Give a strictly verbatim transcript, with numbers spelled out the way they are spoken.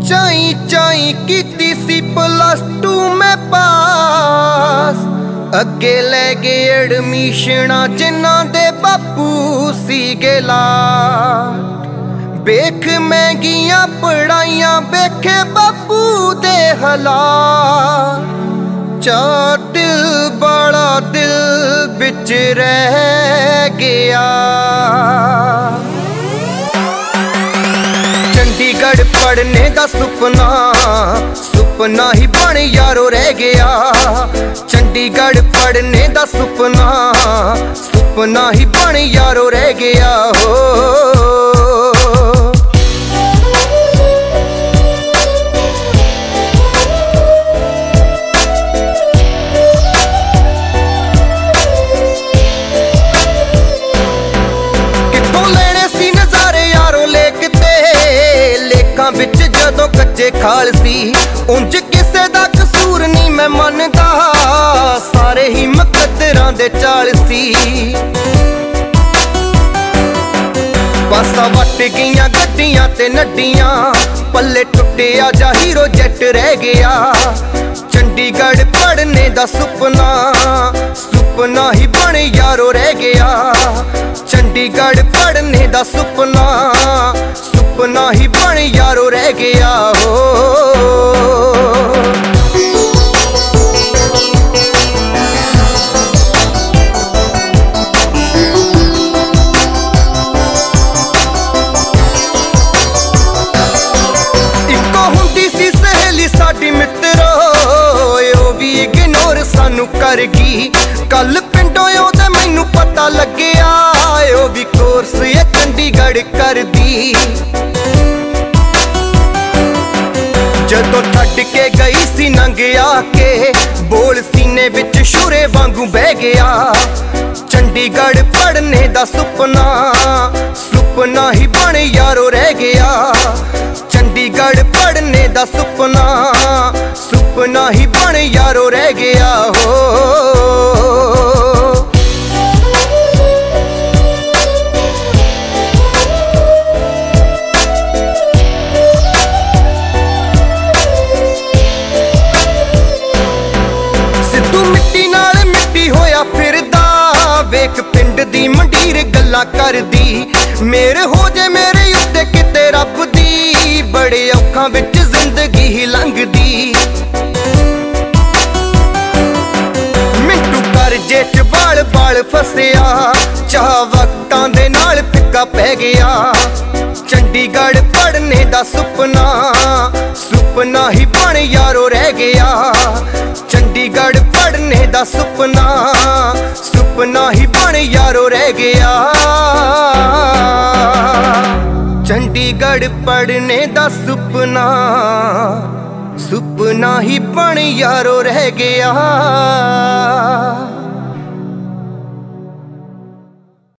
चाई चाई कीती सी प्लस टू मैं पास, अगे लै गए एडमिशना जिन्ना दे बापू सी गेला। बेख महंगियां पढ़ाइयां बेखे बापू दे हालात, चा दिल बड़ा दिल बिच रह गया। चंडीगढ़ पढ़ने दा सुपना सुपना ही बन यारो रह गया। चंडीगढ़ पढ़ने दा सुपना सुपना ही बन यारो रह गया हो। विच जदों कच्चे खाल सी उंज किसे दा कसूर नहीं मैं मनदा, सारे ही मुकद्दरां दे चाल सी। पासा वट गईयां गड्डियां ते नड्डियां, पल्ले टुटिया जा हीरो जट रह गया। चंडीगढ़ पढ़ने दा सुपना सुपना ही बन यारो रह गया। चंडीगढ़ पढ़ने दा सुपना सुपना ही बन यारो रह गया हो। इको हुंदी सी सहेली साडी मित्रो, ओ भी इग्नोर सानू कर गई। कल पिंडों ओहदे मैनू पता लग्या, ओ भी कोर्स ये चंडीगढ़ कर दी। जदों छड्ड के गई सी नंग आके, बोल सीने विच शुरे वांगू बह गया। चंडीगढ़ पढ़ने दा सुपना सुपना ही बन यारो रह गया। चंडीगढ़ पढ़ने दा सुपना सुपना ही बन यारो रह गया हो। वेख पिंड दी मंडीर गल्लां करदी, मेरे हो जे मेरे उत्ते किते रब दी। बड़े औखां विच जिंदगी ही लंघदी, मिंटू करजे च बाल बाल फसिया। चाह वक्तां दे नाल फिक्का पै गया। चंडीगढ़ पढ़ने दा सुपना सुपना ही बन यारो रह गया। चंडीगढ़ पढ़ने दा सुपना सुपना ही बन यारो रह गया। चंडीगढ़ पढ़ने दा सुपना सुपना ही बन यारो रह गया।